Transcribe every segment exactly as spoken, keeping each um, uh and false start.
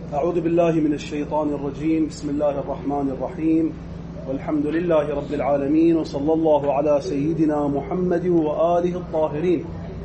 أعوذ بالله من الشيطان الرجيم. بسم الله الرحمن الرحيم، والحمد لله رب العالمين، وصلى الله على سيدنا محمد وآله الطاهرين،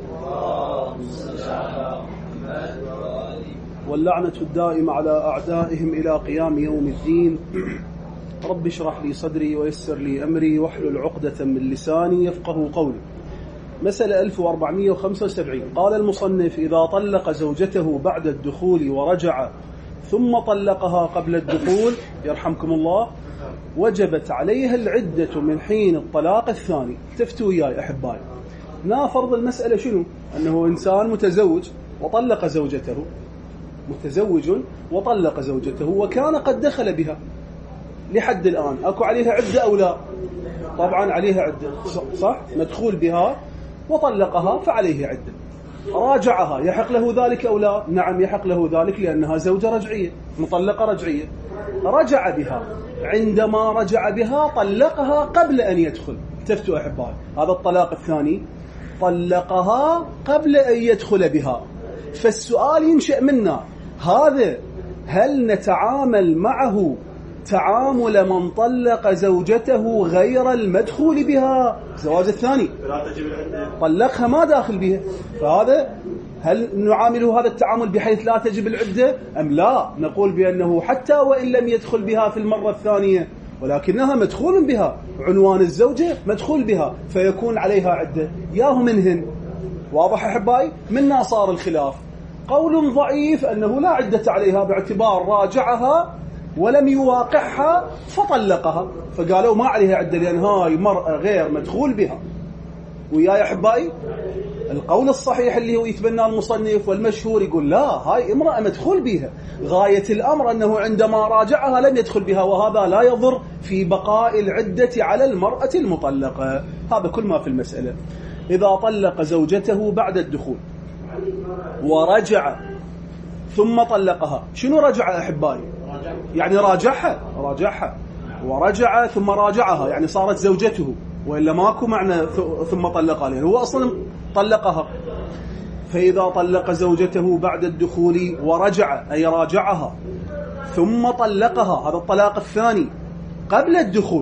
واللعنة الدائمة على أعدائهم إلى قيام يوم الدين. رب اشرح لي صدري ويسر لي أمري واحلل عقدة من لساني يفقه قولي. مسألة ألف وأربعمائة وخمسة وسبعين. قال المصنف: إذا طلق زوجته بعد الدخول ورجع ثم طلقها قبل الدخول يرحمكم الله، وجبت عليها العدة من حين الطلاق الثاني. تفتوا وياي أحبائي، نافرض المسألة شنو؟ أنه إنسان متزوج وطلق زوجته، متزوج وطلق زوجته وكان قد دخل بها لحد الآن، أكو عليها عدة أو لا؟ طبعا عليها عدة، صح؟ مدخول بها وطلقها فعليه عدة. راجعها يحق له ذلك أو لا؟ نعم يحق له ذلك، لأنها زوجة رجعية، مطلقة رجعية. رجع بها، عندما رجع بها طلقها قبل أن يدخل. تفتوا أحبائي، هذا الطلاق الثاني، طلقها قبل أن يدخل بها. فالسؤال ينشأ منا هذا: هل نتعامل معه تعامل من طلق زوجته غير المدخول بها؟ زواج الثاني طلقها ما داخل بها، فهذا هل نعامله هذا التعامل بحيث لا تجب العدة أم لا؟ نقول بأنه حتى وإن لم يدخل بها في المرة الثانية ولكنها مدخول بها، عنوان الزوجة مدخول بها، فيكون عليها عدة. ياهو منهن. واضح أحبائي؟ منا صار الخلاف. قول ضعيف أنه لا عدة عليها باعتبار راجعها ولم يواقعها فطلقها، فقالوا ما عليها عدة لأن هاي مرأة غير مدخول بها. ويا أحبائي القول الصحيح اللي هو يتبنى المصنف والمشهور يقول لا، هاي امرأة مدخول بها، غاية الأمر أنه عندما راجعها لم يدخل بها، وهذا لا يضر في بقاء العدة على المرأة المطلقة. هذا كل ما في المسألة. إذا طلق زوجته بعد الدخول ورجع ثم طلقها، شنو رجع أحبائي؟ يعني راجعها راجعها ورجع ثم راجعها، يعني صارت زوجته، وإلا ماكو معنى ثم طلقها، لأنه هو أصلا طلقها. فإذا طلق زوجته بعد الدخول ورجع أي راجعها ثم طلقها، هذا الطلاق الثاني قبل الدخول،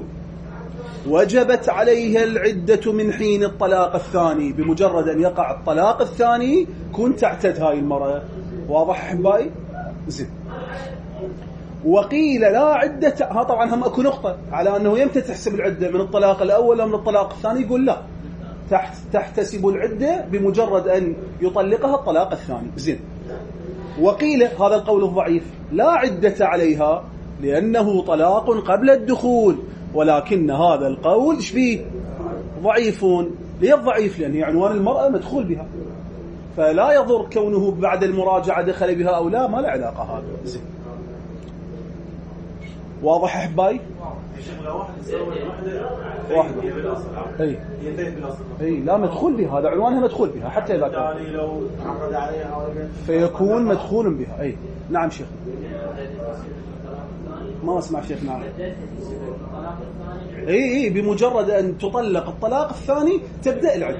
وجبت عليها العدة من حين الطلاق الثاني. بمجرد أن يقع الطلاق الثاني كنت تعتد هاي المرأة. واضح أحبائي؟ زين. وقيل لا عدة، ها طبعا هم اكو نقطة على أنه يمتى تحسب العدة، من الطلاق الأول أو من الطلاق الثاني؟ يقول لا، تحتسب العدة بمجرد أن يطلقها الطلاق الثاني. زين. وقيل، هذا القول الضعيف، لا عدة عليها لأنه طلاق قبل الدخول، ولكن هذا القول شبيه ضعيف. ليه ضعيف؟ لأن عنوان المرأة مدخول بها، فلا يضر كونه بعد المراجعة دخل بها أو لا، ما له علاقة هذا. زين. واضح أحبائي؟ واحدة أي أي لا مدخول بها، هذا عنوانها مدخول بها حتى إذا كان فيكون مدخول بها. أي نعم شيخ، ما أسمع شيخ. نعم أي أي بمجرد أن تطلق الطلاق الثاني تبدأ العدة.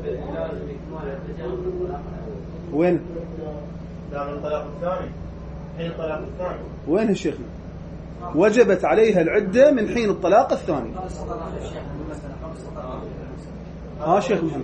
وين؟ دام الطلاق الثاني، حين الطلاق الثاني. وين الشيخ؟ وجبت عليها العدة من حين الطلاق الثاني. ها شيخ محمد.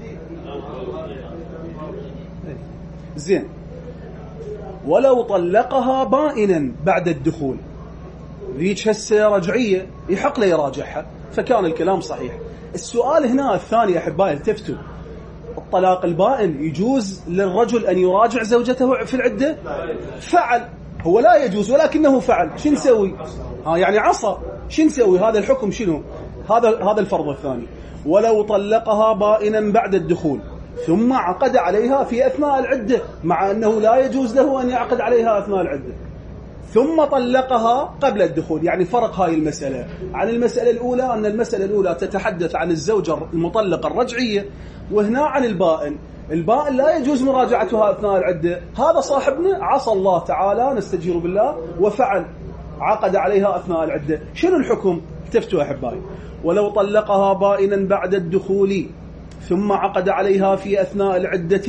زين. ولو طلقها بائنا بعد الدخول، ذيك هسه رجعية، يحق له يراجعها، فكان الكلام صحيح. السؤال هنا الثاني أحبائي، التفتوا، الطلاق البائن يجوز للرجل أن يراجع زوجته في العدة؟ فعل، هو لا يجوز ولكنه فعل، شو نسوي؟ ها يعني عصى، شو نسوي؟ هذا الحكم شنو؟ هذا هذا الفرض الثاني. ولو طلقها بائنا بعد الدخول ثم عقد عليها في أثناء العدة، مع أنه لا يجوز له أن يعقد عليها أثناء العدة، ثم طلقها قبل الدخول. يعني فرق هاي المسألة عن المسألة الأولى، أن المسألة الأولى تتحدث عن الزوجة المطلقة الرجعية، وهنا عن البائن. البائن لا يجوز مراجعتها أثناء العدة. هذا صاحبنا عصى الله تعالى، نستجير بالله، وفعل، عقد عليها أثناء العدة. شنو الحكم؟ تفتوا أحبائي. ولو طلقها بائنا بعد الدخول ثم عقد عليها في أثناء العدة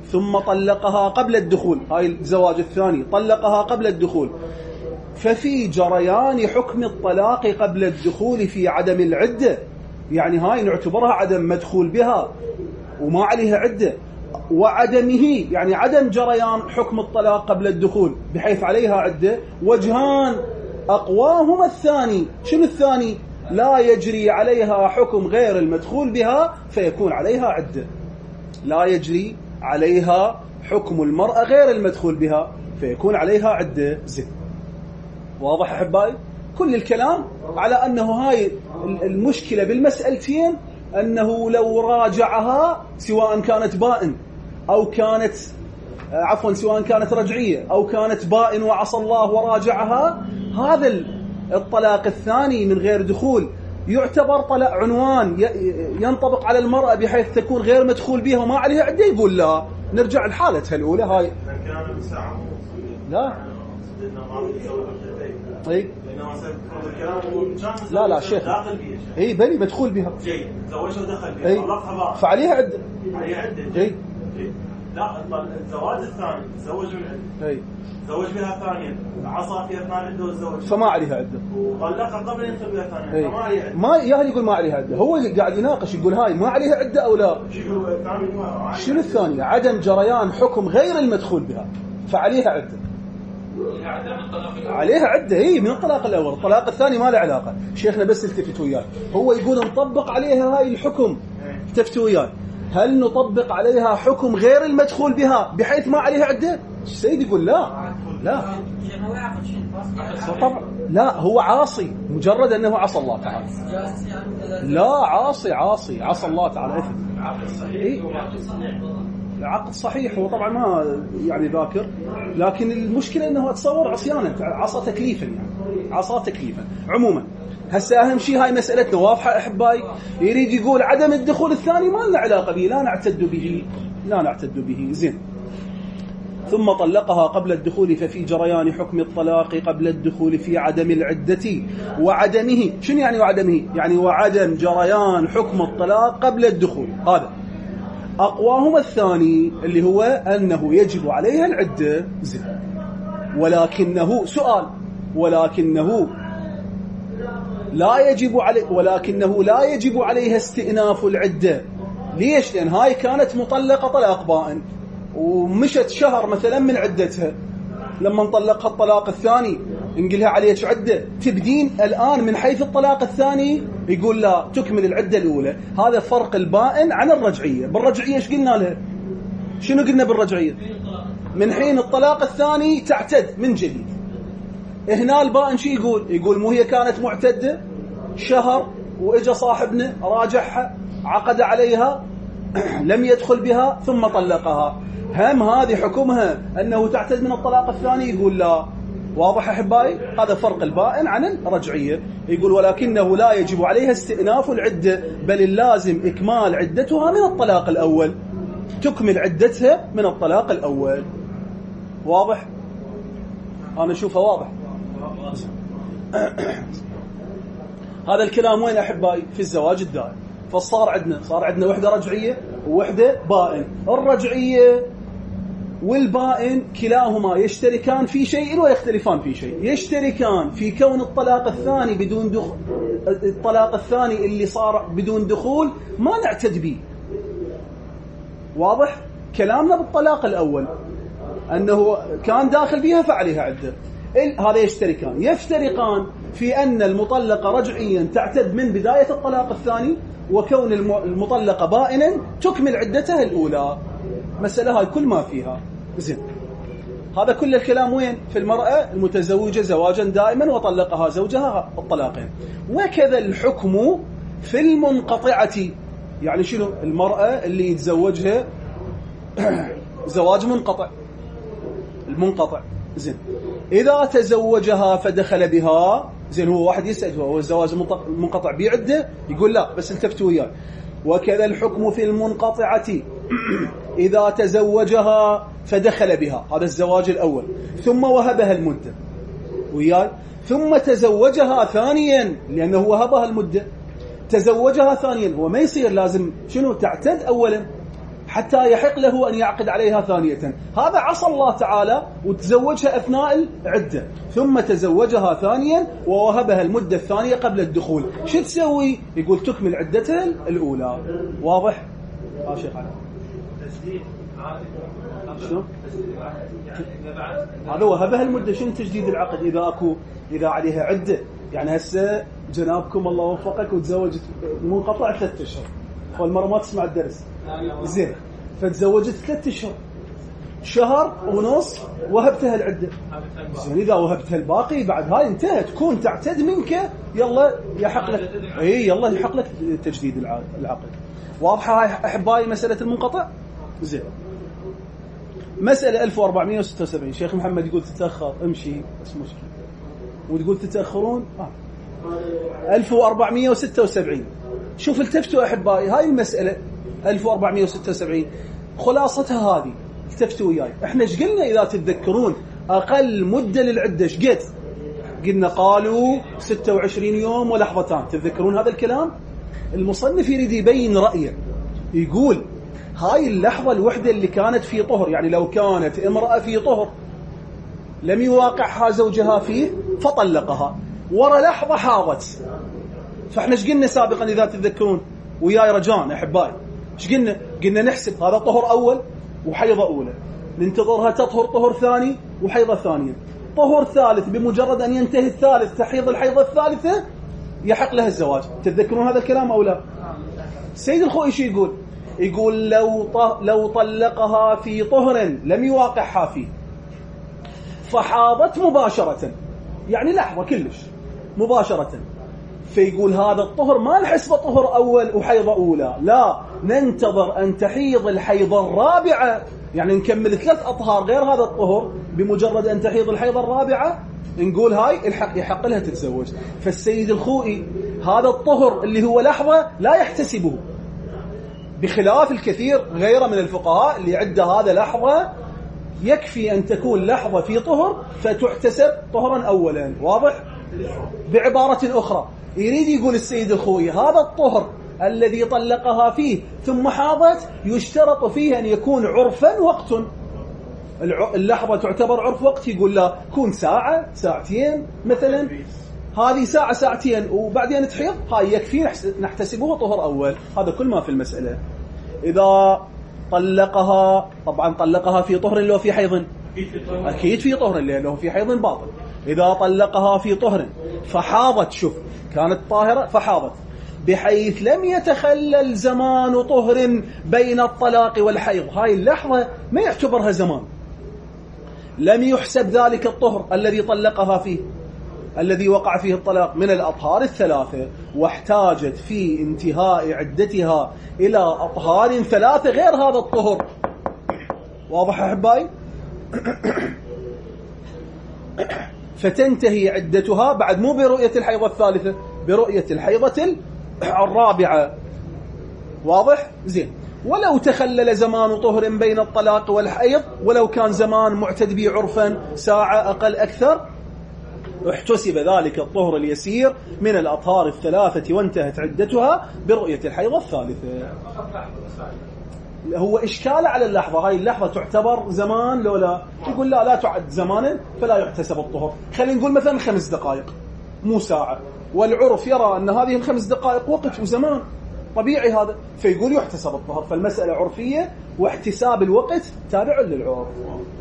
ثم طلقها قبل الدخول، هاي الزواج الثاني طلقها قبل الدخول، ففي جريان حكم الطلاق قبل الدخول في عدم العدة، يعني هاي نعتبرها عدم مدخول بها وما عليها عدة، وعدمه يعني عدم جريان حكم الطلاق قبل الدخول بحيث عليها عدة. وجهان أقواهما الثاني، شنو الثاني؟ لا يجري عليها حكم غير المدخول بها فيكون عليها عدة، لا يجري عليها حكم المرأة غير المدخول بها فيكون عليها عدة. زين، واضح أحبائي؟ كل الكلام على أنه هاي المشكلة بالمسألتين، أنه لو راجعها سواء كانت بائن أو كانت عفوا سواء كانت رجعية أو كانت بائن وعصى الله وراجعها، هذا الطلاق الثاني من غير دخول يعتبر طلاق عنوان ينطبق على المرأة بحيث تكون غير مدخول بها وما عليها عدة. يقول لا، نرجع لحالتها الأولى هاي. لا طيب لا لا شيخ، اي بني مدخول بها، جيد، تزوجها ودخل بها، طلقها بقى فعليها عدة، عليها عدة. جيد. لا الزواج الثاني تزوج من عدة، اي تزوج بها ثانيا، عصى فيها اثنان عدة وتزوج فما عليها عدة، وطلقها قبل ان يدخل بها ثانيا فما عليها عدة. ما يعني يقول ما عليها عدة، هو اللي قاعد يناقش يقول هاي ما عليها عدة او لا. شنو الثانية؟ عدم جريان حكم غير المدخول بها فعليها عدة، عليها عدة هي من الطلاق الأول. الطلاق الثاني ما له علاقة. شيخنا بس التفت وياي، هو يقول نطبق عليها هاي الحكم، التفت وياي، هل نطبق عليها حكم غير المدخول بها بحيث ما عليها عدة؟ السيد يقول لا لا طبعا لا، هو عاصي مجرد أنه عصى الله تعالى، لا عاصي عاصي عصى الله تعالى إثم. إيه؟ عقد صحيح، هو طبعا ما يعني ذاكر، لكن المشكلة أنه أتصور عصيانا، عصى تكليفا، يعني عصى تكليفا. عموما هسه أهم شيء هاي مسألتنا واضحة أحبائي. يريد يقول عدم الدخول الثاني ما لنا علاقة به، لا نعتد به، لا نعتد به. زين، ثم طلقها قبل الدخول ففي جريان حكم الطلاق قبل الدخول في عدم العدة وعدمه. شنو يعني وعدمه؟ يعني وعدم جريان حكم الطلاق قبل الدخول. هذا أقواهما الثاني اللي هو أنه يجب عليها العدة. زين، ولكنه سؤال ولكنه لا يجب عليه ولكنه لا يجب عليها استئناف العدة. ليش؟ لأن هاي كانت مطلقة طلاق بائن ومشت شهر مثلا من عدتها، لما نطلقها الطلاق الثاني نقولها عليك عدة، تبدين الآن من حيث الطلاق الثاني؟ يقول لا، تكمل العدة الأولى. هذا فرق البائن عن الرجعية. بالرجعية ايش قلنا لها؟ شنو قلنا بالرجعية؟ من حين الطلاق الثاني تعتد من جديد. هنا البائن شو يقول؟ يقول مو هي كانت معتدة شهر وإجا صاحبنا راجعها عقد عليها لم يدخل بها ثم طلقها، هم هذه حكمها أنه تعتد من الطلاق الثاني؟ يقول لا. واضح أحبائي؟ هذا فرق البائن عن الرجعية. يقول ولكنه لا يجب عليها استئناف العدة، بل اللازم إكمال عدتها من الطلاق الأول، تكمل عدتها من الطلاق الأول. واضح؟ أنا أشوفه واضح. هذا الكلام وين أحبائي؟ في الزواج الدائم. فصار عندنا صار عندنا وحدة رجعية ووحدة بائن. الرجعية والبائن كلاهما يشتركان في شيء ويختلفان في شيء. يشتركان في كون الطلاق الثاني بدون دخول، الطلاق الثاني اللي صار بدون دخول ما نعتد به. واضح؟ كلامنا بالطلاق الأول أنه كان داخل فيها فعليها عدة، هذا يشتركان. يفترقان في أن المطلقة رجعيا تعتد من بداية الطلاق الثاني، وكون المطلقة بائنا تكمل عدتها الأولى. مسألة هاي كل ما فيها. زين، هذا كل الكلام وين؟ في المرأة المتزوجة زواجا دائما وطلقها زوجها الطلاقين. وكذا الحكم في المنقطعة. يعني شنو؟ المرأة اللي يتزوجها زواج منقطع، المنقطع. زين، إذا تزوجها فدخل بها، زين، هو واحد يسأل هو الزواج منقطع بعدة؟ يقول لا، بس التفتوا وياه. وكذا الحكم في المنقطعة إذا تزوجها فدخل بها، هذا الزواج الأول، ثم وهبها المدة وياي، ثم تزوجها ثانيا لأنه وهبها المدة، تزوجها ثانيا، هو ما يصير لازم شنو؟ تعتد أولا. حتى يحق له أن يعقد عليها ثانية. هذا عصى الله تعالى وتزوجها أثناء العدة، ثم تزوجها ثانيا ووهبها المدة الثانية قبل الدخول. شو تسوي؟ يقول تكمل عدتها الأولى. واضح؟ ها شيخ علي شنو؟ هذا وهبها المدة. شنو تجديد العقد؟ إذا أكو إذا عليها عدة، يعني هسه جنابكم الله وفقك وتزوجت منقطع ثلاثة أشهر، والمرة ما تسمع الدرس زين، فتزوجت ثلاثة أشهر، شهر ونص وهبتها العدة. زين إذا وهبتها الباقي بعد هاي انتهت، تكون تعتد منك، يلا يحق لك، اي يلا يحق لك تجديد العقد. واضحة هاي أحبائي مسألة المنقطع؟ زين. مسألة ألف وأربعمائة وستة وسبعين. شيخ محمد يقول تتأخر، امشي بس مشكلة، وتقول تتأخرون. آه. ألف وأربعمائة وستة وسبعين. شوف التفتوا أحبائي، هاي المسألة ألف وأربعمائة وستة وسبعين خلاصتها هذه. التفتوا وياي، احنا ايش قلنا إذا تتذكرون أقل مدة للعدة ايش قد؟ قلنا قالوا ستة وعشرين يوم ولحظتان. تتذكرون هذا الكلام؟ المصنف يريد يبين رأيه، يقول هاي اللحظة الوحدة اللي كانت في طهر، يعني لو كانت امرأة في طهر لم يواقعها زوجها فيه فطلقها، ورا لحظة حاضت. فاحنا ايش قلنا سابقا إذا تتذكرون وياي رجاء أحبائي؟ ايش قلنا؟ قلنا نحسب هذا طهر أول وحيضة أولى، ننتظرها تطهر طهر ثاني وحيضة ثانية، طهر ثالث، بمجرد أن ينتهي الثالث تحيض الحيضة الثالثة يحق لها الزواج. تتذكرون هذا الكلام أو لا؟ سيد الخوئي شو يقول؟ يقول لو لو طلقها في طهر لم يواقعها فيه فحاضت مباشرة، يعني لحظة كلش مباشرة، فيقول هذا الطهر ما نحسبه طهر أول وحيضة أولى، لا، ننتظر أن تحيض الحيضة الرابعة، يعني نكمل ثلاث أطهار غير هذا الطهر، بمجرد أن تحيض الحيضة الرابعة نقول هاي الحق يحق لها تتزوج. فالسيد الخوئي هذا الطهر اللي هو لحظة لا يحتسبه، بخلاف الكثير غيره من الفقهاء اللي عده هذا لحظة، يكفي أن تكون لحظة في طهر فتحتسب طهرا أولا. واضح؟ بعبارة أخرى يريد يقول السيد الخوئي هذا الطهر الذي طلقها فيه ثم حاضت يشترط فيه أن يكون عرفا وقت، اللحظة تعتبر عرف وقت، يقول لا كون ساعة ساعتين مثلا، هذه ساعة ساعتين وبعدين تحيض، هاي يكفي نحتسبه طهر أول. هذا كل ما في المسألة. إذا طلقها، طبعا طلقها في طهر لو في حيض، أكيد في طهر لأنه في حيض باطل. إذا طلقها في طهر فحاضت، شوف كانت طاهرة فحاضت، بحيث لم يتخلل زمان طهر بين الطلاق والحيض، هاي اللحظة ما يعتبرها زمان، لم يحسب ذلك الطهر الذي طلقها فيه الذي وقع فيه الطلاق من الأطهار الثلاثة، واحتاجت في انتهاء عدتها إلى أطهار ثلاثة غير هذا الطهر. واضح أحبائي؟ فتنتهي عدتها بعد، مو برؤية الحيضة الثالثة، برؤية الحيضة الرابعة. واضح؟ زين. ولو تخلل زمان طهر بين الطلاق والحيض، ولو كان زمان معتد به عرفا ساعة أقل أكثر، احتسب ذلك الطهر اليسير من الأطهار الثلاثة وانتهت عدتها برؤية الحيضة الثالثة. هو إشكال على اللحظة، هاي اللحظة تعتبر زمان لو لا؟ يقول لا لا تعد زمانا فلا يحتسب الطهر. خلينا نقول مثلا خمس دقائق مو ساعة، والعرف يرى أن هذه الخمس دقائق وقت وزمان طبيعي هذا، فيقول يحتسب الطهر. فالمسألة عرفية واحتساب الوقت تابع للعرف.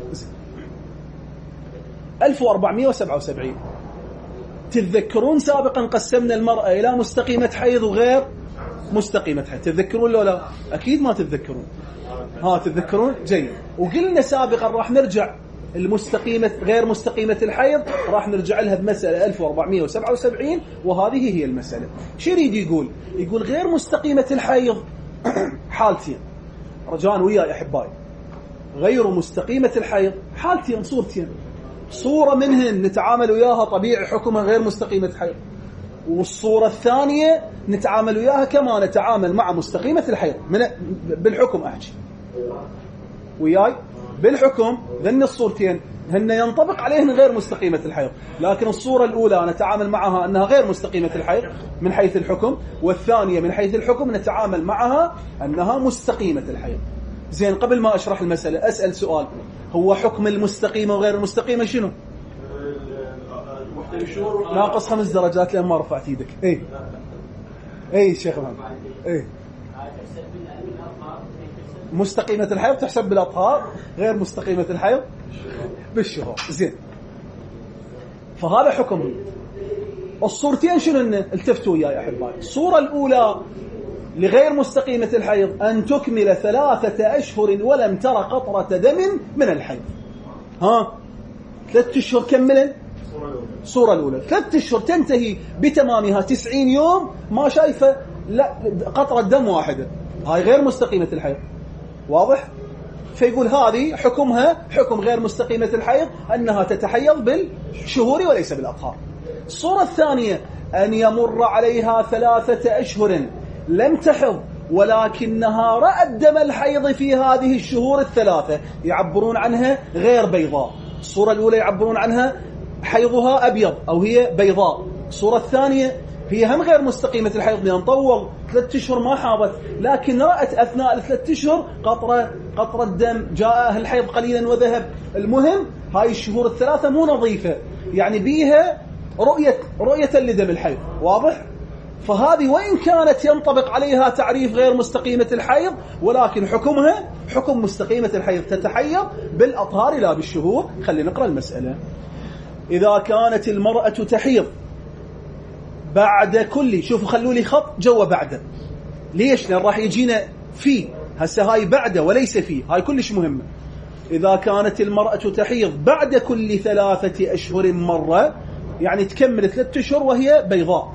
ألف وأربعمائة وسبعة وسبعين. تتذكرون سابقا قسمنا المرأة إلى مستقيمة حيض وغير مستقيمة حيض، تتذكرون لو لا؟ أكيد ما تتذكرون. ها تتذكرون؟ جيد. وقلنا سابقا راح نرجع المستقيمة غير مستقيمة الحيض، راح نرجع لها بمسألة ألف وأربعمائة وسبعة وسبعين، وهذه هي المسألة. شو يريد يقول؟ يقول غير مستقيمة الحيض حالتين، رجاء وياي أحبائي، غير مستقيمة الحيض حالتين، صورتين، صورة منهن نتعامل وياها طبيعي حكمها غير مستقيمة حيض، والصورة الثانية نتعامل وياها كما نتعامل مع مستقيمة الحيض من بالحكم. أحكي وياي بالحكم، ذن الصورتين هن ينطبق عليهن غير مستقيمة الحيض، لكن الصورة الأولى نتعامل معها أنها غير مستقيمة الحيض من حيث الحكم، والثانية من حيث الحكم نتعامل معها أنها مستقيمة الحيض. زين قبل ما أشرح المسألة أسأل سؤال، هو حكم المستقيمة وغير المستقيمة شنو؟ ناقص خمس درجات لأن ما رفعت يدك. اي اي شيخ محمد. اي مستقيمة الحيض تحسب بالأطهار، غير مستقيمة الحيض بالشهور. زين فهذا حكم. الصورتين شنو؟ التفتوا وياي يا أحبائي. الصورة الأولى لغير مستقيمة الحيض أن تكمل ثلاثة أشهر ولم ترى قطرة دم من الحيض. ها ثلاثة أشهر كملا. الصورة الأولى ثلاثة أشهر تنتهي بتمامها تسعين يوم ما شايفة لا قطرة دم واحدة، هاي غير مستقيمة الحيض. واضح؟ فيقول هذه حكمها حكم غير مستقيمة الحيض، أنها تتحيض بالشهور وليس بالأطهار. الصورة الثانية أن يمر عليها ثلاثة أشهر لم تحض ولكنها رأت دم الحيض في هذه الشهور الثلاثة، يعبرون عنها غير بيضاء. الصورة الأولى يعبرون عنها حيضها أبيض أو هي بيضاء. الصورة الثانية هي هم غير مستقيمة الحيض لأن طول ثلاثة أشهر ما حاضت، لكن رأت أثناء الثلاثة أشهر قطرة قطرة دم، جاء الحيض قليلا وذهب. المهم هاي الشهور الثلاثة مو نظيفة، يعني بيها رؤية رؤية لدم الحيض. واضح؟ فهذه وإن كانت ينطبق عليها تعريف غير مستقيمة الحيض، ولكن حكمها حكم مستقيمة الحيض، تتحيض بالأطهار لا بالشهور. خلينا نقرأ المسألة. إذا كانت المرأة تحيض بعد كل، شوفوا خلوا لي خط جوا بعد، ليش؟ لأن راح يجينا في هسه هاي بعد وليس في، هاي كلش مهمة. إذا كانت المرأة تحيض بعد كل ثلاثة أشهر مرة، يعني تكمل ثلاثة أشهر وهي بيضاء،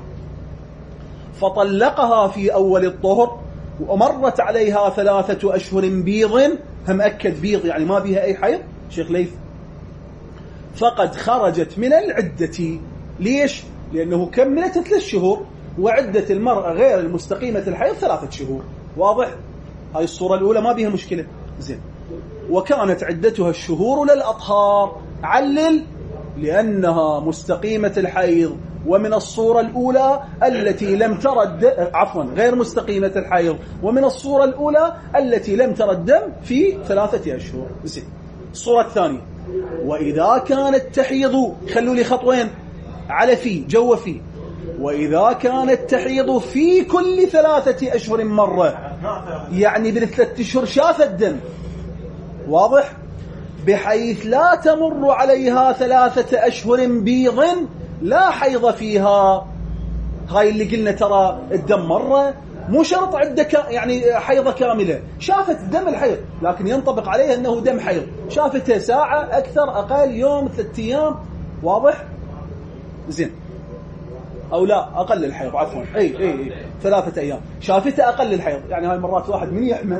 فطلقها في أول الطهر ومرت عليها ثلاثة أشهر بيض، هم أكد بيض يعني ما بيها أي حيض شيخ ليث، فقد خرجت من العدة. ليش؟ لأنه كملت ثلاث شهور، وعدة المرأة غير المستقيمة الحيض ثلاثة شهور. واضح؟ هاي الصورة الأولى ما بيها مشكلة. زين. وكانت عدتها الشهور للأطهار، علل لأنها مستقيمة الحيض، ومن الصورة الأولى التي لم ترى الدم، عفوا غير مستقيمة الحيض، ومن الصورة الأولى التي لم ترى الدم في ثلاثة أشهر. زين. الصورة الثانية وإذا كانت تحيض، خلوا لي خطوين على في جو في، وإذا كانت تحيض في كل ثلاثة أشهر مرة، يعني بالثلاثة أشهر شافت الدم. واضح؟ بحيث لا تمر عليها ثلاثة أشهر بيض لا حيض فيها. هاي اللي قلنا ترى الدم مرة، مو شرط عدة يعني حيضة كاملة، شافت دم الحيض لكن ينطبق عليها أنه دم حيض، شافته ساعة أكثر أقل يوم ثلاثة أيام. واضح؟ زين. أو لا أقل الحيض، عفوا أي أي أي ثلاثة أيام شافته أقل الحيض، يعني هاي مرات واحد من يحمل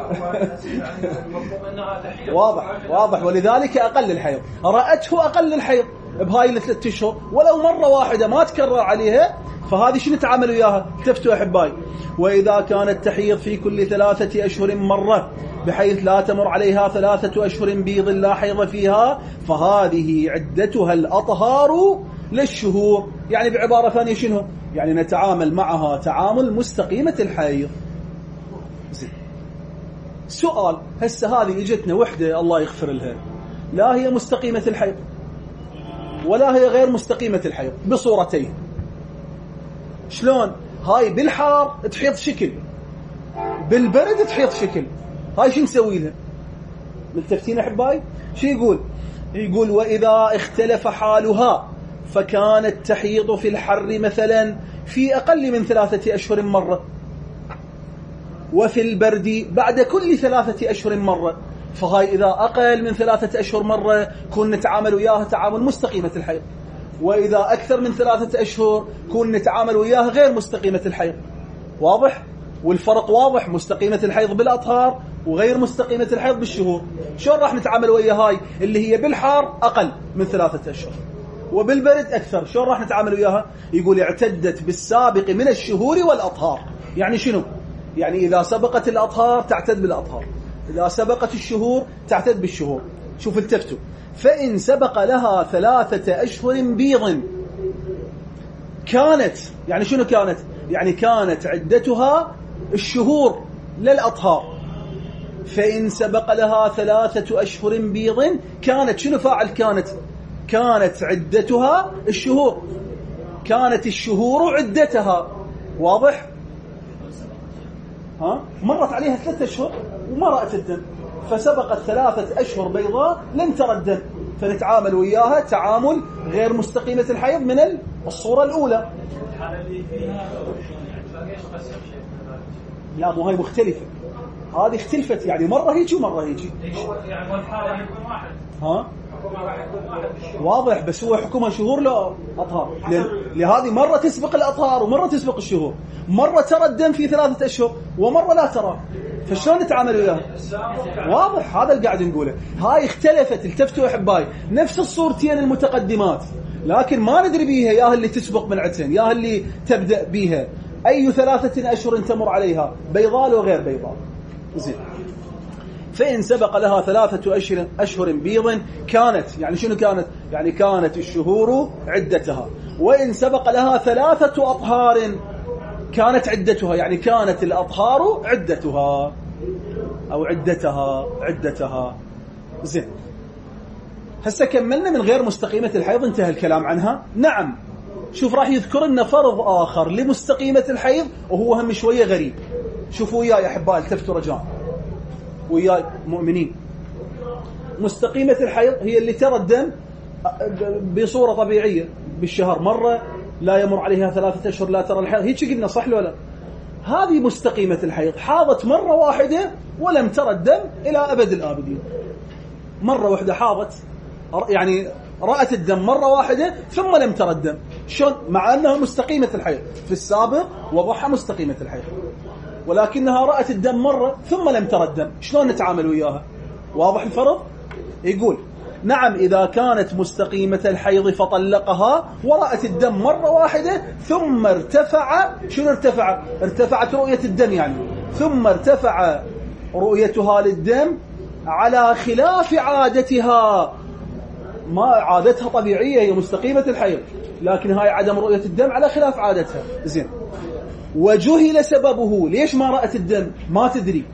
واضح واضح ولذلك أقل الحيض، رأته أقل الحيض بهاي الثلاث أشهر ولو مرة واحدة ما تكرر عليها، فهذه شنو نتعامل وياها؟ تفتوا أحبائي. وإذا كانت تحيض في كل ثلاثة أشهر مرة بحيث لا تمر عليها ثلاثة أشهر بيض لا حيض فيها، فهذه عدتها الأطهار للشهور. يعني بعبارة ثانية شنو؟ يعني نتعامل معها تعامل مستقيمة الحيض. زين. سؤال، هسه هذه اجتنا وحدة الله يغفر لها، لا هي مستقيمة الحيض ولا هي غير مستقيمة الحيض بصورتين. شلون؟ هاي بالحار تحيض شكل، بالبرد تحيض شكل، هاي شو نسوي لها؟ ملتفتين أحبائي؟ شو يقول؟ يقول وإذا اختلف حالها فكانت تحيض في الحر مثلا في أقل من ثلاثة أشهر مرة، وفي البرد بعد كل ثلاثة أشهر مرة، فهاي إذا أقل من ثلاثة أشهر مرة كون نتعامل وياها تعامل مستقيمة الحيض، وإذا أكثر من ثلاثة أشهر كون نتعامل وياها غير مستقيمة الحيض. واضح؟ والفرق واضح، مستقيمة الحيض بالأطهار وغير مستقيمة الحيض بالشهور. شلون راح نتعامل ويا هاي اللي هي بالحار أقل من ثلاثة أشهر وبالبرد أكثر؟ شلون راح نتعامل وياها؟ يقول اعتدت بالسابق من الشهور والأطهار. يعني شنو؟ يعني إذا سبقت الأطهار تعتد بالأطهار، إذا سبقت الشهور تعتد بالشهور. شوف التفتوا، فإن سبق لها ثلاثة أشهر بيض كانت، يعني شنو كانت؟ يعني كانت عدتها الشهور للأطهار، فإن سبق لها ثلاثة أشهر بيض كانت، شنو فاعل كانت؟ كانت عدتها الشهور، كانت الشهور عدتها. واضح؟ ها؟ مرت عليها ثلاثة أشهر وما رأت الدم، فسبقت ثلاثة أشهر بيضاء لم ترى الدم، فنتعامل وياها تعامل غير مستقيمة الحيض من الصورة الأولى. لا مو هاي مختلفة، هذه اختلفت، يعني مرة هيجي ومرة هيجي. ها؟ واضح، بس هو حكمها شهور لا أطهار، لهذه مرة تسبق الأطهار ومرة تسبق الشهور، مرة ترى الدم في ثلاثة أشهر ومرة لا ترى، فشلون نتعامل وياها؟ واضح، هذا اللي قاعد نقوله. هاي اختلفت، التفتوا أحبائي، نفس الصورتين المتقدمات، لكن ما ندري بيها يا اللي تسبق من عتين يا اللي تبدأ بيها، أي ثلاثة أشهر تمر عليها، بيضاء وغير بيضاء. زين. فإن سبق لها ثلاثة أشهر أشهر بيض كانت، يعني شنو كانت؟ يعني كانت الشهور عدتها. وإن سبق لها ثلاثة أطهار كانت عدتها، يعني كانت الأطهار عدتها أو عدتها عدتها. زين. هسه كملنا من غير مستقيمة الحيض، انتهى الكلام عنها. نعم، شوف راح يذكر لنا فرض آخر لمستقيمة الحيض وهو هم شوية غريب. شوفوا وياي يا أحبائي، التفتوا رجاء وياي مؤمنين. مستقيمة الحيض هي اللي ترى الدم بصورة طبيعية بالشهر مرة، لا يمر عليها ثلاثة أشهر لا ترى الحيض، هيك قلنا صح ولا؟ هذه مستقيمة الحيض، حاضت مرة واحدة ولم ترى الدم إلى أبد الآبدين. مرة واحدة حاضت، يعني رأت الدم مرة واحدة ثم لم ترى الدم. شلون؟ مع أنها مستقيمة الحيض، في السابق وضعها مستقيمة الحيض، ولكنها رأت الدم مرة ثم لم ترى الدم. شلون نتعامل وياها؟ واضح الفرض؟ يقول نعم، إذا كانت مستقيمة الحيض فطلقها ورأت الدم مرة واحدة ثم ارتفع، شنو ارتفع؟ ارتفعت رؤية الدم يعني، ثم ارتفع رؤيتها للدم على خلاف عادتها. ما عادتها طبيعية، هي مستقيمة الحيض، لكن هاي عدم رؤية الدم على خلاف عادتها. زين. وجهل سببه، ليش ما رأت الدم؟ ما تدري.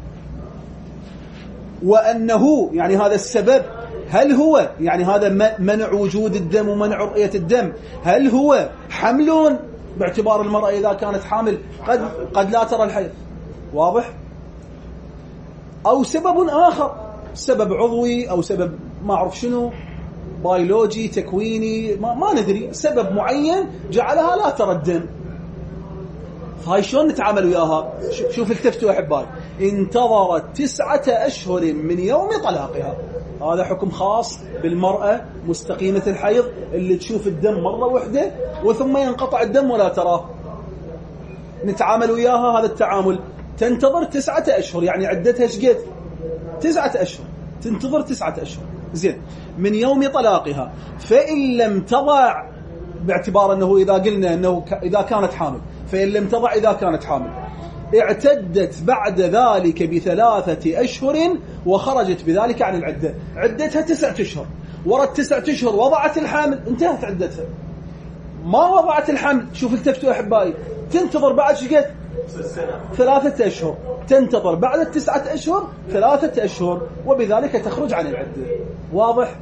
وأنه يعني هذا السبب، هل هو يعني هذا منع وجود الدم ومنع رؤية الدم، هل هو حمل؟ باعتبار المرأة إذا كانت حامل قد قد لا ترى الحيض. واضح؟ أو سبب آخر، سبب عضوي أو سبب ما أعرف شنو، بيولوجي تكويني، ما, ما ندري، سبب معين جعلها لا ترى الدم. فهاي شلون نتعامل وياها؟ شوف التفتوا أحبائي، انتظرت تسعة أشهر من يوم طلاقها. هذا حكم خاص بالمرأة مستقيمة الحيض اللي تشوف الدم مرة واحدة وثم ينقطع الدم ولا تراه. نتعامل وياها هذا التعامل، تنتظر تسعة أشهر، يعني عدتها شقد؟ تسعة أشهر، تنتظر تسعة أشهر. زين. من يوم طلاقها، فإن لم تضع، باعتبار أنه إذا قلنا أنه إذا كانت حامل، فإن لم تضع إذا كانت حامل، اعتدت بعد ذلك بثلاثة أشهر وخرجت بذلك عن العدة. عدتها تسعة أشهر، ورد تسعة أشهر وضعت الحامل، انتهت عدتها. ما وضعت الحمل، شوف التفتوا أحبائي، تنتظر بعد شقد؟ ثلاثة أشهر، تنتظر بعد التسعة أشهر ثلاثة أشهر، وبذلك تخرج عن العدة. واضح؟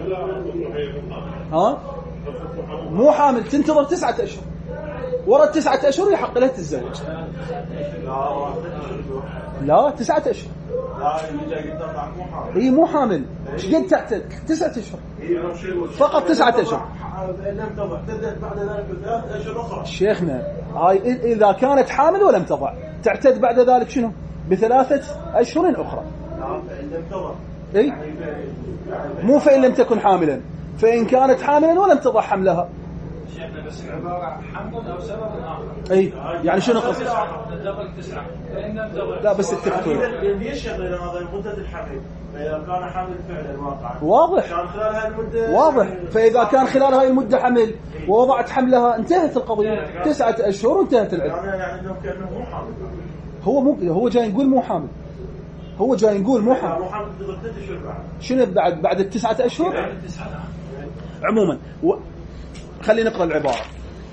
ها؟ مو حامل، تنتظر تسعة أشهر، ورد تسعة أشهر يحق لها الزواج. لا، تسعة أشهر. هي مو حامل، شقد تعتد؟ تسعة أشهر فقط، تسعة أشهر. شيخنا هاي إذا كانت حامل ولم تضع تعتد بعد ذلك شنو؟ بثلاثة أشهر أخرى. إيه؟ مو فإن لم تكن حاملا، فإن كانت حاملا ولم تضع حملها. شيخنا بس عبارة حمل أو سبب آخر. أي يعني شنو قصدك؟ لا بس التفكير. ليش يغير هذا مدة الحمل؟ فإذا كان حمل فعلا واقعا. واضح. كان خلال هاي المدة. واضح. فإذا كان خلال هاي المدة حمل ووضعت حملها انتهت القضية، تسعة أشهر وانتهت العدة. يعني إنه كأنه مو حامل. هو مو هو جاي يقول مو حامل. هو جاي يقول مو حامل. مو حامل تضبط أشهر بعد. شنو بعد بعد التسعة أشهر؟ بعد التسعة. عموما و... خلينا نقرأ العبارة.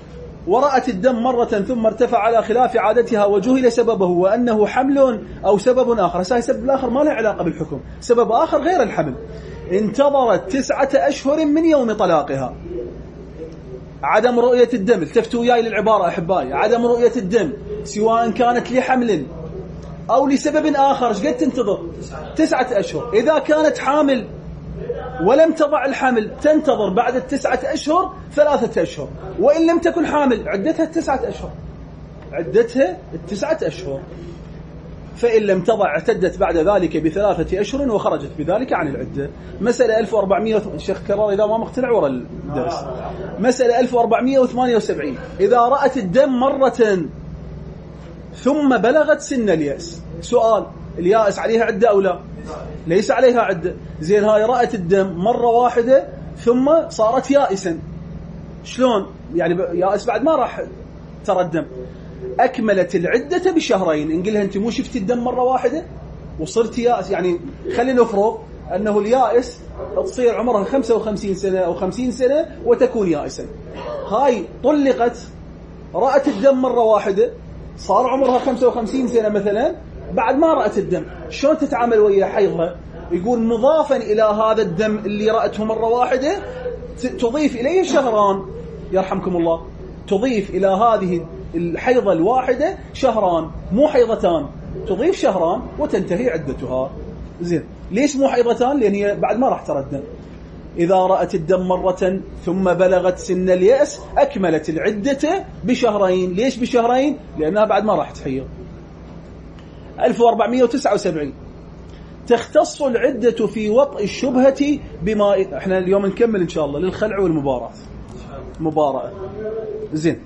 ورأت الدم مرة ثم ارتفع على خلاف عادتها وجهل سببه وأنه حمل أو سبب آخر. هذا السبب الآخر ما له علاقة بالحكم، سبب آخر غير الحمل. انتظرت تسعة أشهر من يوم طلاقها. عدم رؤية الدم، التفتوا وياي للعبارة أحبائي، عدم رؤية الدم سواء كانت لحمل أو لسبب آخر ايش قد تنتظر؟ تسعة أشهر. إذا كانت حامل ولم تضع الحمل تنتظر بعد التسعة أشهر ثلاثة أشهر، وإن لم تكن حامل عدتها التسعة أشهر، عدتها التسعة أشهر. فإن لم تضع اعتدت بعد ذلك بثلاثة أشهر وخرجت بذلك عن العدة. مسألة ألف وأربعمائة الشيخ كرر إذا ما مقتنع ورا الدرس. مسألة ألف وأربعمائة وثمانية وسبعين إذا رأت الدم مرة ثم بلغت سن اليأس. سؤال، اليائس عليها عدة أو لا؟ ليس عليها عدة. زين، هاي رأت الدم مرة واحدة ثم صارت يائسا، شلون يعني يائس بعد ما راح ترى الدم؟ أكملت العدة بشهرين. نقولها أنت مو شفت الدم مرة واحدة وصرت يائس، يعني خلينا نفرض أنه اليائس تصير عمرها خمسة وخمسين سنة أو خمسين سنة وتكون يائسا. هاي طلقت، رأت الدم مرة واحدة، صار عمرها خمسة وخمسين سنة مثلا، بعد ما رأت الدم شلون تتعامل ويا حيضها؟ يقول مضافا إلى هذا الدم اللي رأته مرة واحدة تضيف إليه شهران، يرحمكم الله، تضيف إلى هذه الحيضة الواحدة شهران، مو حيضتان، تضيف شهران وتنتهي عدتها. زين، ليش مو حيضتان؟ لأن هي بعد ما راح ترى الدم. إذا رأت الدم مرة ثم بلغت سن اليأس أكملت العدة بشهرين. ليش بشهرين؟ لأنها بعد ما راح تحيض. ألف وأربعمائة وتسعة وسبعين تختص العدة في وطء الشبهة بما احنا اليوم نكمل إن شاء الله للخلع والمباراة مباراة. زين،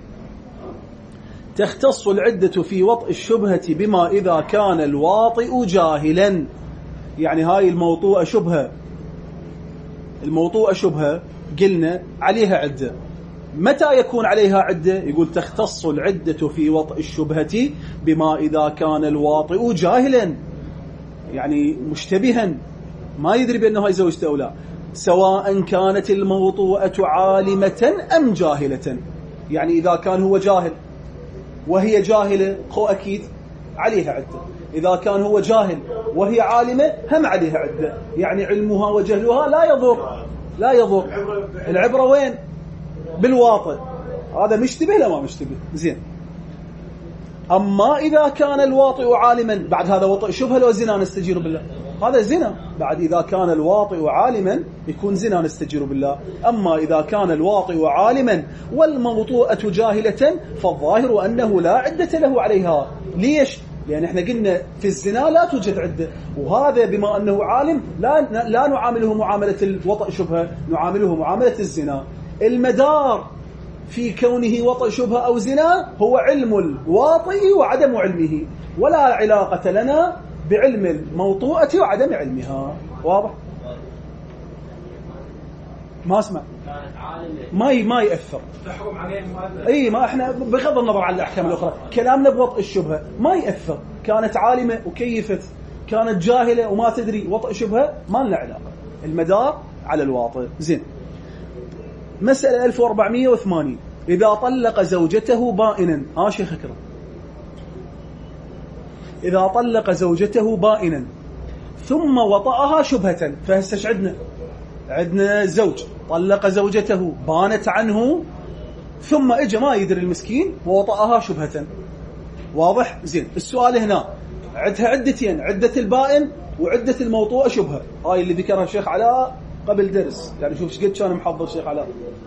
تختص العدة في وطء الشبهة بما إذا كان الواطئ جاهلا. يعني هاي الموطوءة شبهة، الموطوءة شبهة قلنا عليها عدة. متى يكون عليها عدة؟ يقول تختص العدة في وطء الشبهة بما إذا كان الواطئ جاهلا، يعني مشتبها ما يدري بأنه هاي زوجته أو لا، سواء كانت الموطوءة عالمة أم جاهلة. يعني إذا كان هو جاهل وهي جاهلة خو أكيد عليها عدة، إذا كان هو جاهل وهي عالمة هم عليها عدة. يعني علمها وجهلها لا يضر، لا يضر. العبرة وين؟ بالواطئ، هذا مشتبه لا ما مشتبه. زين، أما إذا كان الواطئ عالما، بعد هذا وطئ شبهة لو زنا نستجير بالله، هذا زنا. بعد إذا كان الواطئ عالما يكون زنا نستجير بالله. أما إذا كان الواطئ عالما والموطوءة جاهلة فالظاهر أنه لا عدة له عليها. ليش؟ لأن احنا قلنا في الزنا لا توجد عدة، وهذا بما أنه عالم لا لا نعامله معاملة الوطئ شبهة، نعامله معاملة الزنا. المدار في كونه وطئ شبهة أو زنا هو علم الواطئ وعدم علمه، ولا علاقة لنا بعلم الموطوءة وعدم علمها. واضح؟ ما اسمع، ما ما يأثر. اي ما احنا بغض النظر عن الأحكام الأخرى، كلامنا بوطئ الشبهة ما يأثر. كانت عالمة وكيفت، كانت جاهلة وما تدري، وطئ شبهة ما لنا علاقة، المدار على الواطئ. زين، مسألة ألف وأربعمائة وثمانين إذا طلق زوجته بائنا. ها شيخ أكرم، إذا طلق زوجته بائنا ثم وطأها شبهة. فهسه عندنا عندنا زوج طلق زوجته بانت عنه ثم اجى ما يدري المسكين ووطأها شبهة. واضح؟ زين، السؤال هنا عدها عدتين، عدة البائن وعدة الموطوءة شبهة. هاي اللي ذكرها الشيخ علاء قبل درس، يعني شوف ايش قد كان محضر الشيخ علاء.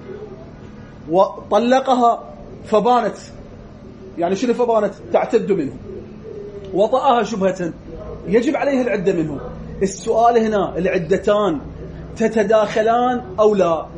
وطلقها فبانت، يعني شنو فبانت؟ تعتد منه. وطأها شبهة يجب عليه العدة منه. السؤال هنا العدتان تتداخلان أو لا؟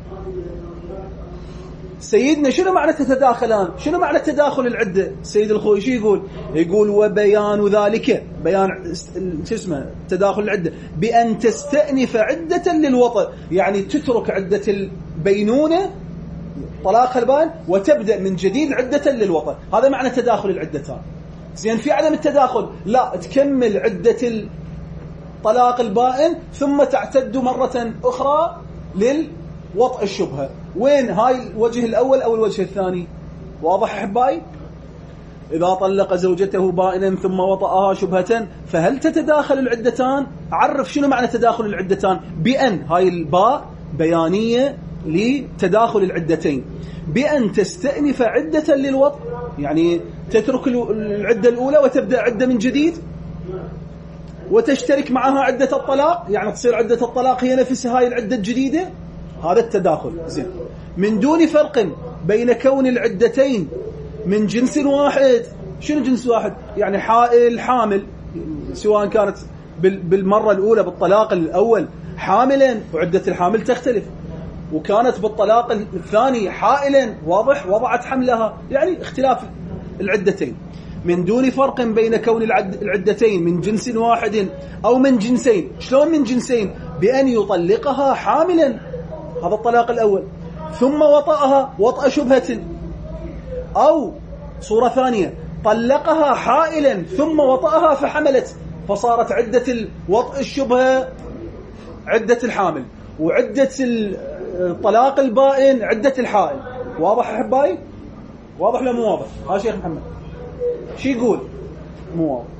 سيدنا شنو معنى تتداخلان؟ شنو معنى تداخل العدة؟ سيد الخوي شو يقول؟ يقول وبيان ذلك، بيان شو اسمه تداخل العدة، بأن تستأنف عدة للوطئ، يعني تترك عدة البينونة طلاق البان وتبدأ من جديد عدة للوطئ. هذا معنى تداخل العدتان. زين، في عدم التداخل لا، تكمل عدة الطلاق البائن ثم تعتد مرة أخرى للوطئ الشبهة. وين هاي الوجه الأول أو الوجه الثاني؟ واضح أحبائي؟ إذا طلق زوجته بائنا ثم وطأها شبهة فهل تتداخل العدتان؟ عرف شنو معنى تداخل العدتان. بأن، هاي الباء بيانية لتداخل العدتين، بأن تستأنف عدة للوطء، يعني تترك العدة الأولى وتبدأ عدة من جديد، وتشترك معها عدة الطلاق، يعني تصير عدة الطلاق هي نفسها هاي العدة الجديدة. هذا التداخل. زين. من دون فرق بين كون العدتين من جنس واحد. شنو جنس واحد؟ يعني حائل حامل، سواء كانت بالمرة الأولى بالطلاق الأول حاملا وعدة الحامل تختلف، وكانت بالطلاق الثاني حائلا واضح وضعت حملها، يعني اختلاف العدتين. من دون فرق بين كون العدتين من جنس واحد أو من جنسين. شلون من جنسين؟ بأن يطلقها حاملا، هذا الطلاق الأول، ثم وطأها وطأ شبهة، أو صورة ثانية طلقها حائلا ثم وطأها فحملت، فصارت عدة الوطء الشبهة عدة الحامل، وعدة الطلاق البائن عدة الحائل. واضح أحبائي؟ واضح ولا مو واضح؟ ها شيخ محمد شو يقول؟ مو واضح.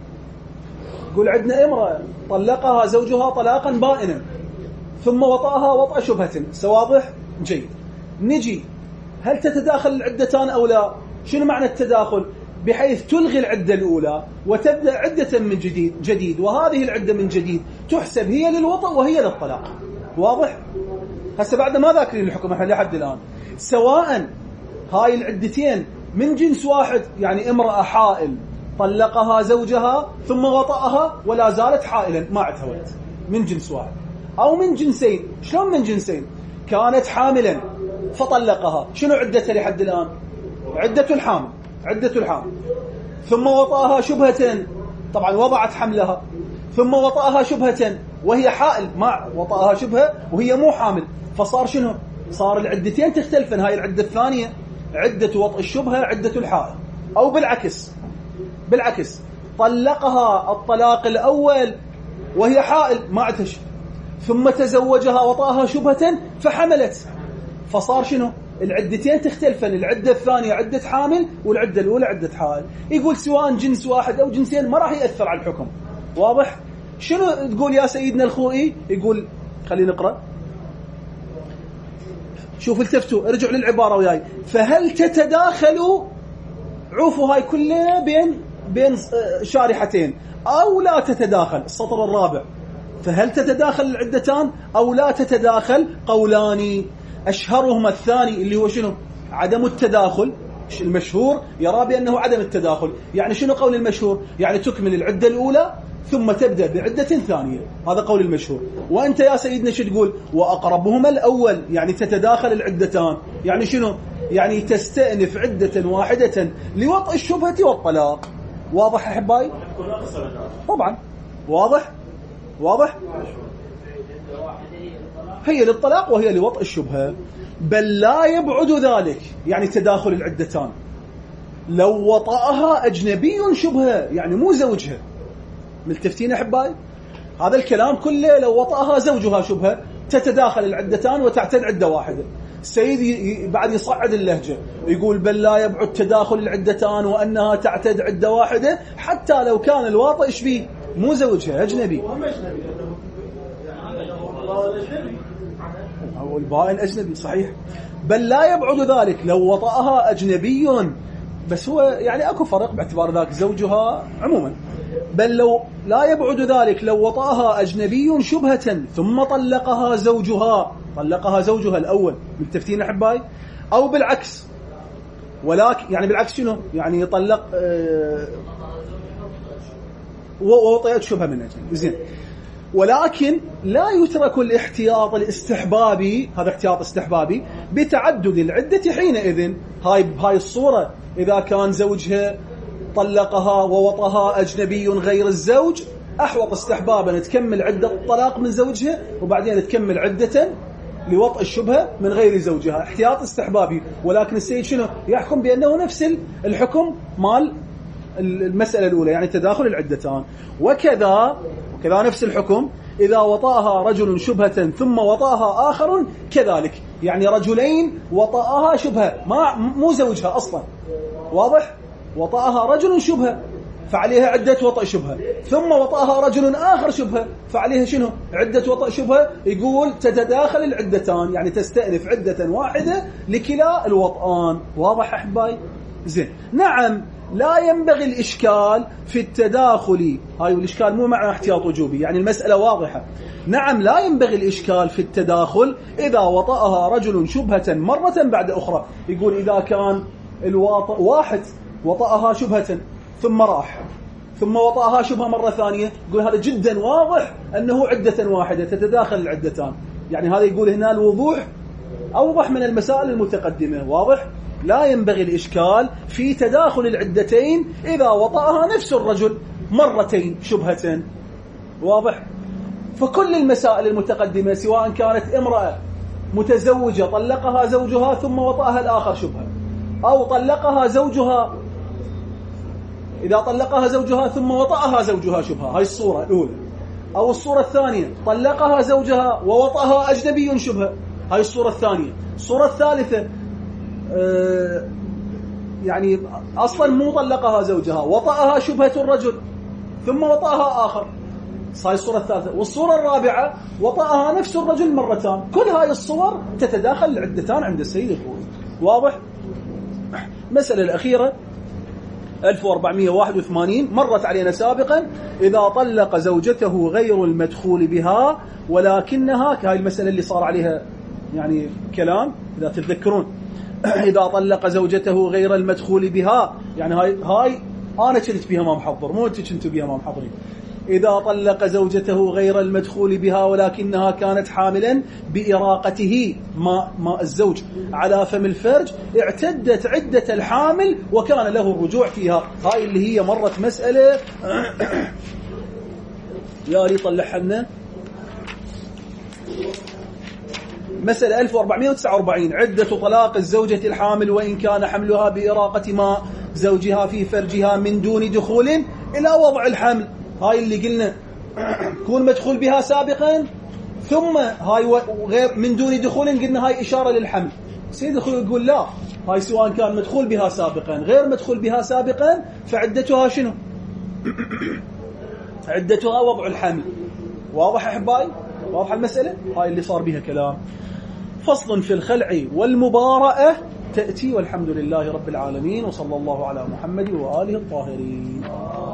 يقول عندنا امرأة طلقها زوجها طلاقا بائنا ثم وطأها وطأ شبهة. سواضح؟ جيد. نجي، هل تتداخل العدتان أو لا؟ شنو معنى التداخل؟ بحيث تلغي العدة الأولى وتبدأ عدة من جديد جديد وهذه العدة من جديد تحسب هي للوطأ وهي للطلاق. واضح؟ هسه بعد ما ذاكرين الحكم احنا لحد الآن، سواء هاي العدتين من جنس واحد، يعني امرأة حائل طلقها زوجها ثم وطأها ولا زالت حائلا ما عندها ولد، من جنس واحد، أو من جنسين. شلون من جنسين؟ كانت حاملا فطلقها، شنو عدتها لحد الآن؟ عدة الحامل، عدة الحامل، ثم وطأها شبهة، طبعا وضعت حملها، ثم وطأها شبهة وهي حائل، ما وطأها شبهة وهي مو حامل، فصار شنو؟ صار العدتين تختلفن. هاي العدة الثانية عدة وطء الشبهة عدة الحائل، أو بالعكس، بالعكس طلقها الطلاق الأول وهي حائل ما عندها شيء، ثم تزوجها وطأها شبهة فحملت، فصار شنو؟ العدتين تختلفن، العدة الثانية عدة حامل والعدة الأولى عدة حائل. يقول سواء جنس واحد أو جنسين ما راح يأثر على الحكم. واضح؟ شنو تقول يا سيدنا الخوئي؟ يقول خلينا نقرأ، شوف التفتوا، ارجعوا للعبارة وياي. فهل تتداخل، عوفوا هاي كلها بين بين شارحتين، أو لا تتداخل. السطر الرابع، فهل تتداخل العدتان أو لا تتداخل؟ قولان، أشهرهما الثاني اللي هو شنو؟ عدم التداخل. المشهور يرى بأنه عدم التداخل. يعني شنو قول المشهور؟ يعني تكمل العدة الأولى ثم تبدأ بعدة ثانية، هذا قول المشهور. وأنت يا سيدنا شو تقول؟ وأقربهما الأول، يعني تتداخل العدتان. يعني شنو؟ يعني تستأنف عدة واحدة لوطء الشبهة والطلاق. واضح أحبائي؟ طبعا واضح؟ واضح؟ هي للطلاق وهي لوطء الشبهة. بل لا يبعد ذلك، يعني تداخل العدتان، لو وطأها أجنبي شبهة، يعني مو زوجها. ملتفتين أحبائي؟ هذا الكلام كله لو وطأها زوجها شبهة تتداخل العدتان وتعتد عدة واحدة. السيد بعد يصعد اللهجة يقول بل لا يبعد تداخل العدتان وأنها تعتد عدة واحدة حتى لو كان الواطئ شبيه مو زوجها أجنبي، أو البائن أجنبي. صحيح. بل لا يبعد ذلك لو وطأها أجنبي، بس هو يعني أكو فرق باعتبار ذاك زوجها عموما. بل لو لا يبعد ذلك لو وطأها أجنبي شبهة ثم طلقها زوجها، طلقها زوجها الأول. متفقين أحبائي؟ أو بالعكس، ولكن يعني بالعكس شنو؟ يعني يطلق أه ووطئت شبهة من أجنبي. زين. ولكن لا يترك الاحتياط الاستحبابي، هذا احتياط استحبابي بتعدد العدة حينئذ. هاي هاي الصورة إذا كان زوجها طلقها ووطها أجنبي غير الزوج، أحوط استحبابا تكمل عدة الطلاق من زوجها وبعدين تكمل عدة لوطء الشبهة من غير زوجها. احتياط استحبابي. ولكن السيد شنو يحكم؟ بأنه نفس الحكم مال المسألة الأولى، يعني تداخل العدتان. وكذا وكذا نفس الحكم إذا وطأها رجل شبهة ثم وطأها آخر كذلك، يعني رجلين وطأها شبهة ما مو زوجها أصلا، واضح؟ وطأها رجل شبهة فعليها عدة وطأ شبهة، ثم وطأها رجل آخر شبهة فعليها شنو؟ عدة وطأ شبهة. يقول تتداخل العدتان، يعني تستأنف عدة واحدة لكلا الوطئان. واضح أحبائي؟ زين. نعم لا ينبغي الإشكال في التداخل، هاي الإشكال مو معنى احتياط وجوبي، يعني المسألة واضحة. نعم لا ينبغي الإشكال في التداخل إذا وطأها رجل شبهة مرة بعد أخرى. يقول إذا كان الواطئ واحد وطأها شبهة ثم راح ثم وطأها شبهة مرة ثانية، يقول هذا جدا واضح أنه عدة واحدة تتداخل العدتان. يعني هذا يقول هنا الوضوح أوضح من المسائل المتقدمة. واضح؟ لا ينبغي الإشكال في تداخل العدتين إذا وطأها نفس الرجل مرتين شبهة. واضح؟ فكل المسائل المتقدمة سواء كانت امرأة متزوجة طلقها زوجها ثم وطأها الآخر شبهة، أو طلقها زوجها إذا طلقها زوجها ثم وطأها زوجها شبهة، هاي الصورة الأولى. أو الصورة الثانية طلقها زوجها ووطأها أجنبي شبهة، هاي الصورة الثانية. الصورة الثالثة آه يعني أصلا مو طلقها زوجها وطأها شبهة الرجل ثم وطأها آخر، هاي الصورة الثالثة. والصورة الرابعة وطأها نفس الرجل مرتان. كل هاي الصور تتداخل العدتان عند السيد الخوي. واضح؟ مسألة الأخيرة ألف وأربعمائة وواحد وثمانين مرت علينا سابقا. إذا طلق زوجته غير المدخول بها ولكنها، هاي المسألة اللي صار عليها يعني كلام إذا تتذكرون. إذا طلق زوجته غير المدخول بها، يعني هاي هاي أنا كنت بها ما محضر، مو أنت كنتوا بها ما محضرين. إذا طلق زوجته غير المدخول بها ولكنها كانت حاملا بإراقته ماء ماء الزوج على فم الفرج، اعتدت عدة الحامل وكان له الرجوع فيها. هاي اللي هي مرت مسألة يا ريت طلعها لنا، مسألة ألف وأربعمائة وتسعة وأربعين. عدة طلاق الزوجة الحامل وإن كان حملها بإراقة ماء زوجها في فرجها من دون دخول إلى وضع الحمل. هاي اللي قلنا كون مدخول بها سابقا ثم هاي غير من دون دخول، قلنا هاي إشارة للحمل. سيد الخوي يقول لا، هاي سواء كان مدخول بها سابقا غير مدخول بها سابقا فعدتها شنو؟ عدتها وضع الحمل. واضح أحبائي؟ واضح المسألة؟ هاي اللي صار بها كلام. فصل في الخلع والمبارأة تأتي، والحمد لله رب العالمين، وصلى الله على محمد وآله الطاهرين.